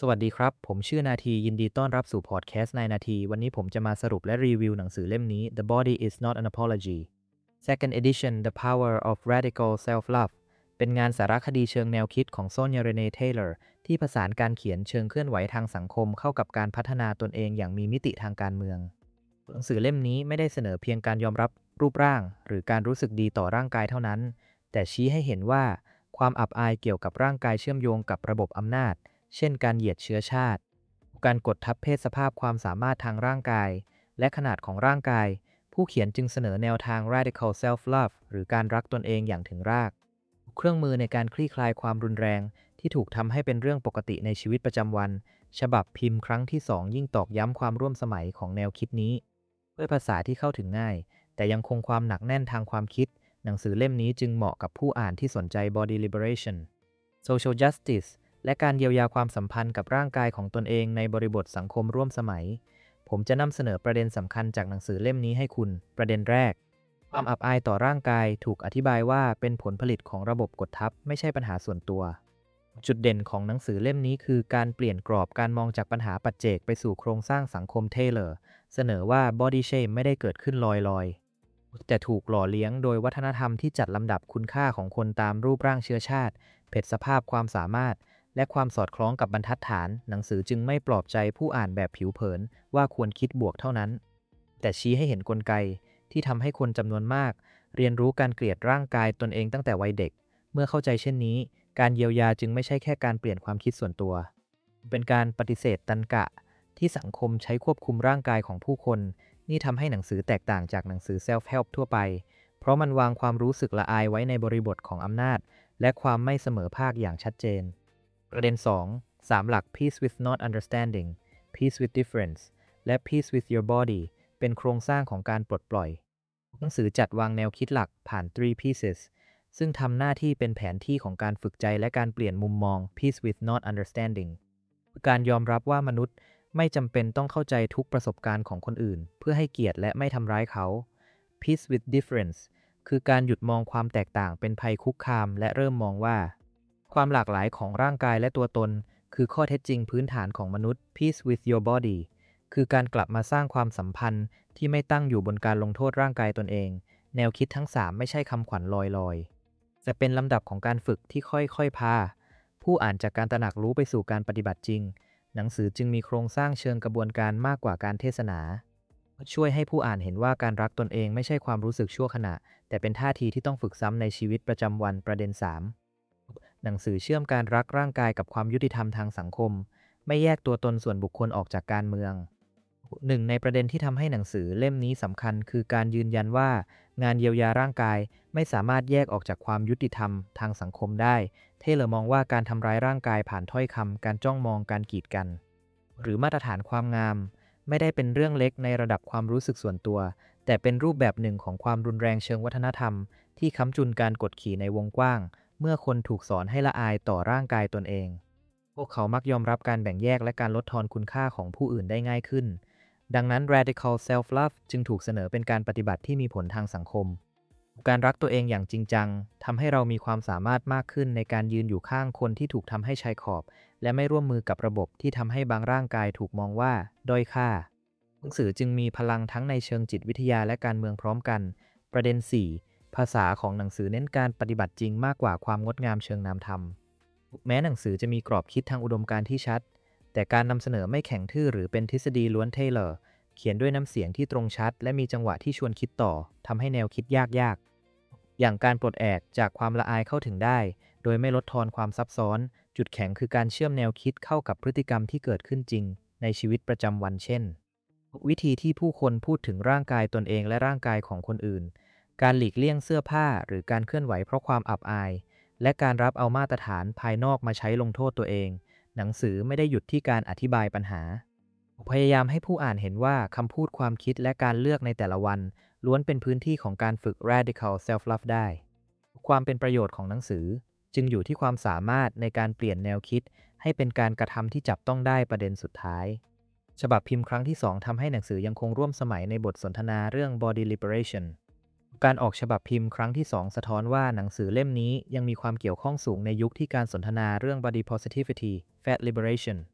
สวัสดีครับ ผมชื่อนาทียินดีต้อนรับสู่พอดแคสต์ในนาทีวันนี้ผมจะมาสรุปและรีวิวหนังสือเล่มนี้ The Body is Not an Apology Second Edition The Power of Radical Self-Love เป็นงานสารคดีเชิงแนวคิดของโซเนีย เรเน เทย์เลอร์ที่ผสานการเขียนเชิงเคลื่อนไหวทางสังคมเข้ากับการพัฒนาตนเองอย่างมีมิติทางการเมืองหนังสือเล่มนี้ไม่ได้เสนอเพียงการยอมรับรูปร่างหรือการรู้สึกดีต่อร่างกายเท่านั้นแต่ชี้ให้เห็นว่าความอับอายเกี่ยวกับร่างกายเชื่อมโยงกับระบบอำนาจเช่นการเหยียดเชื้อชาติการกดทับเพศสภาพความสามารถทางร่างกายและขนาดของร่างกายผู้เขียนจึงเสนอแนวทาง radical self-love หรือการรักตนเองอย่างถึงรากเครื่องมือในการคลี่คลายความรุนแรงที่ถูกทำให้เป็นเรื่องปกติในชีวิตประจำวันฉบับพิมพ์ครั้งที่2ยิ่งตอกย้ำความร่วมสมัยของแนวคิดนี้ด้วยภาษาที่เข้าถึงง่ายแต่ยังคงความหนักแน่นทางความคิดหนังสือเล่มนี้จึงเหมาะกับผู้อ่านที่สนใจ body liberation social justice และการเยียวยาความสัมพันธ์กับร่างกายของตนเองในบริบทสังคมร่วมสมัยผมจะนำเสนอประเด็นสำคัญจากหนังสือเล่มนี้ให้คุณประเด็นแรกความอับอายต่อร่างกายถูกอธิบายว่าเป็นผลผลิตของระบบกดทับไม่ใช่ปัญหาส่วนตัวจุดเด่นของหนังสือเล่มนี้คือการเปลี่ยนกรอบการมองจากปัญหาปัจเจกไปสู่โครงสร้างสังคมเทเลอร์เสนอว่า body shame ไม่ได้เกิดขึ้นลอยๆแต่ถูกหล่อเลี้ยงโดยวัฒนธรรมที่จัดลำดับคุณค่าของคนตามรูปร่างเชื้อชาติเพศสภาพความสามารถและความสอดคล้องกับบรรทัดฐานหนังสือจึงไม่ปลอบใจผู้อ่านแบบผิวเผินว่าควรคิดบวกเท่านั้นแต่ชี้ให้เห็นกลไกที่ทำให้คนจำนวนมากเรียนรู้การเกลียดร่างกายตนเองตั้งแต่วัยเด็กเมื่อเข้าใจเช่นนี้การเยียวยาจึงไม่ใช่แค่การเปลี่ยนความคิดส่วนตัวเป็นการปฏิเสธตรรกะที่สังคมใช้ควบคุมร่างกายของผู้คนนี่ทำให้หนังสือแตกต่างจากหนังสือ self-help ทั่วไปเพราะมันวางความรู้สึกละอายไว้ในบริบทของอำนาจและความไม่เสมอภาคอย่างชัดเจนประเด็น2 3หลัก peace with not understanding peace with difference และ peace with your body เป็นโครงสร้างของการปลดปล่อยหนังสือจัดวางแนวคิดหลักผ่าน three pieces ซึ่งทำหน้าที่เป็นแผนที่ของการฝึกใจและการเปลี่ยนมุมมอง peace with not understanding การยอมรับว่ามนุษย์ไม่จำเป็นต้องเข้าใจทุกประสบการณ์ของคนอื่นเพื่อให้เกียรติและไม่ทำร้ายเขา peace with difference คือการหยุดมองความแตกต่างเป็นภัยคุกคามและเริ่มมองว่าความหลากหลายของร่างกายและตัวตนคือข้อเท็จจริงพื้นฐานของมนุษย์ peace with your body คือการกลับมาสร้างความสัมพันธ์ที่ไม่ตั้งอยู่บนการลงโทษร่างกายตนเองแนวคิดทั้ง3ไม่ใช่คำขวัญลอยๆแต่เป็นลำดับของการฝึกที่ค่อยๆพาผู้อ่านจากการตระหนักรู้ไปสู่การปฏิบัติจริงหนังสือจึงมีโครงสร้างเชิงกระบวนการมากกว่าการเทศนาช่วยให้ผู้อ่านเห็นว่าการรักตนเองไม่ใช่ความรู้สึกชั่วขณะแต่เป็นท่าทีที่ต้องฝึกซ้ำในชีวิตประจำวันประเด็น3หนังสือเชื่อมการรักร่างกายกับความยุติธรรมทางสังคมไม่แยกตัวตนส่วนบุคคลออกจากการเมืองหนึ่งในประเด็นที่ทำให้หนังสือเล่มนี้สำคัญคือการยืนยันว่างานเยียวยาร่างกายไม่สามารถแยกออกจากความยุติธรรมทางสังคมได้เทเลอร์มองว่าการทำร้ายร่างกายผ่านถ้อยคำการจ้องมองการกีดกันหรือมาตรฐานความงามไม่ได้เป็นเรื่องเล็กในระดับความรู้สึกส่วนตัวแต่เป็นรูปแบบหนึ่งของความรุนแรงเชิงวัฒนธรรมที่ค้ำจุนการกดขี่ในวงกว้างเมื่อคนถูกสอนให้ละอายต่อร่างกายตนเองพวกเขามักยอมรับการแบ่งแยกและการลดทอนคุณค่าของผู้อื่นได้ง่ายขึ้นดังนั้น radical self-love จึงถูกเสนอเป็นการปฏิบัติที่มีผลทางสังคมการรักตัวเองอย่างจริงจังทำให้เรามีความสามารถมากขึ้นในการยืนอยู่ข้างคนที่ถูกทำให้ชายขอบและไม่ร่วมมือกับระบบที่ทำให้บางร่างกายถูกมองว่าด้อยค่าหนังสือจึงมีพลังทั้งในเชิงจิตวิทยาและการเมืองพร้อมกันประเด็น4ภาษาของหนังสือเน้นการปฏิบัติจริงมากกว่าความงดงามเชิงนามธรรมแม้หนังสือจะมีกรอบคิดทางอุดมการณ์ที่ชัดแต่การนำเสนอไม่แข็งทื่อหรือเป็นทฤษฎีล้วนเทเลอร์เขียนด้วยน้ำเสียงที่ตรงชัดและมีจังหวะที่ชวนคิดต่อทำให้แนวคิดยากอย่างการปลดแอกจากความละอายเข้าถึงได้โดยไม่ลดทอนความซับซ้อนจุดแข็งคือการเชื่อมแนวคิดเข้ากับพฤติกรรมที่เกิดขึ้นจริงในชีวิตประจำวันเช่นวิธีที่ผู้คนพูดถึงร่างกายตนเองและร่างกายของคนอื่นการหลีกเลี่ยงเสื้อผ้าหรือการเคลื่อนไหวเพราะความอับอายและการรับเอามาตรฐานภายนอกมาใช้ลงโทษตัวเองหนังสือไม่ได้หยุดที่การอธิบายปัญหาพยายามให้ผู้อ่านเห็นว่าคำพูดความคิดและการเลือกในแต่ละวันล้วนเป็นพื้นที่ของการฝึก radical self-love ได้ความเป็นประโยชน์ของหนังสือจึงอยู่ที่ความสามารถในการเปลี่ยนแนวคิดให้เป็นการกระทำที่จับต้องได้ประเด็นสุดท้ายฉบับพิมพ์ครั้งที่2ทำให้หนังสือยังคงร่วมสมัยในบทสนทนาเรื่อง body liberation การออกฉบับพิมพ์ครั้งที่2สะท้อนว่าหนังสือเล่มนี้ยังมีความเกี่ยวข้องสูงในยุคที่การสนทนาเรื่อง body positivity fat liberation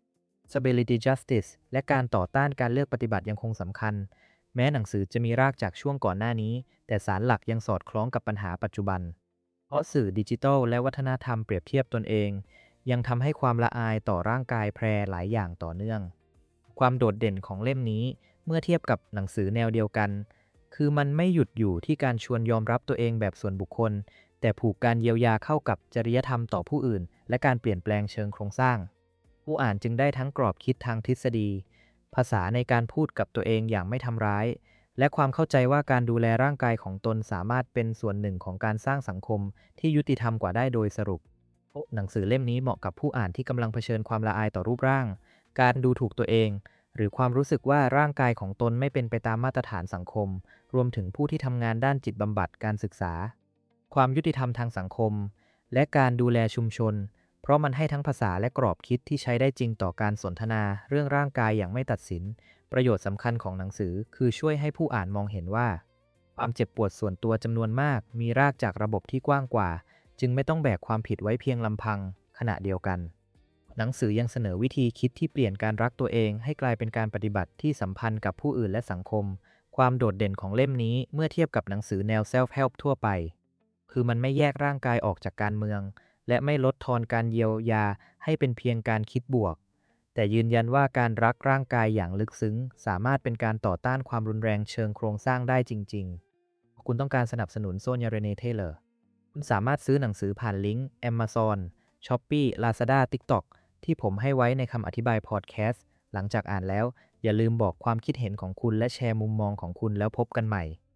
Stability Justice และการต่อต้านการเลือกปฏิบัติยังคงสำคัญแม้หนังสือจะมีรากจากช่วงก่อนหน้านี้แต่สารหลักยังสอดคล้องกับปัญหาปัจจุบันเพราะสื่อดิจิทัลและวัฒนธรรมเปรียบเทียบตนเองยังทำให้ความละอายต่อร่างกายแพร่หลายอย่างต่อเนื่องความโดดเด่นของเล่มนี้เมื่อเทียบกับหนังสือแนวเดียวกันคือมันไม่หยุดอยู่ที่การชวนยอมรับตัวเองแบบส่วนบุคคลแต่ผูกการเยียวยาเข้ากับจริยธรรมต่อผู้อื่นและการเปลี่ยนแปลงเชิงโครงสร้างผู้อ่านจึงได้ทั้งกรอบคิดทางทฤษฎีภาษาในการพูดกับตัวเองอย่างไม่ทำร้ายและความเข้าใจว่าการดูแลร่างกายของตนสามารถเป็นส่วนหนึ่งของการสร้างสังคมที่ยุติธรรมกว่าได้โดยสรุปหนังสือเล่มนี้เหมาะกับผู้อ่านที่กำลังเผชิญความละอายต่อรูปร่างการดูถูกตัวเองหรือความรู้สึกว่าร่างกายของตนไม่เป็นไปตามมาตรฐานสังคมรวมถึงผู้ที่ทำงานด้านจิตบำบัดการศึกษาความยุติธรรมทางสังคมและการดูแลชุมชนเพราะมันให้ทั้งภาษาและกรอบคิดที่ใช้ได้จริงต่อการสนทนาเรื่องร่างกายอย่างไม่ตัดสินประโยชน์สำคัญของหนังสือคือช่วยให้ผู้อ่านมองเห็นว่าความเจ็บปวดส่วนตัวจำนวนมากมีรากจากระบบที่กว้างกว่าจึงไม่ต้องแบกความผิดไว้เพียงลำพังขณะเดียวกันหนังสือยังเสนอวิธีคิดที่เปลี่ยนการรักตัวเองให้กลายเป็นการปฏิบัติที่สัมพันธ์กับผู้อื่นและสังคมความโดดเด่นของเล่มนี้เมื่อเทียบกับหนังสือแนว self-help ทั่วไปคือมันไม่แยกร่างกายออกจากการเมืองและไม่ลดทอนการเยียวยาให้เป็นเพียงการคิดบวกแต่ยืนยันว่าการรักร่างกายอย่างลึกซึ้งสามารถเป็นการต่อต้านความรุนแรงเชิงโครงสร้างได้จริงๆคุณต้องการสนับสนุนโซนยาเรเนเทเลอร์คุณสามารถซื้อหนังสือผ่านลิงก์ Amazon Shopee Lazada TikTok ที่ผมให้ไว้ในคำอธิบายพอดแคสต์หลังจากอ่านแล้วอย่าลืมบอกความคิดเห็นของคุณและแชร์มุมมองของคุณแล้วพบกันใหม่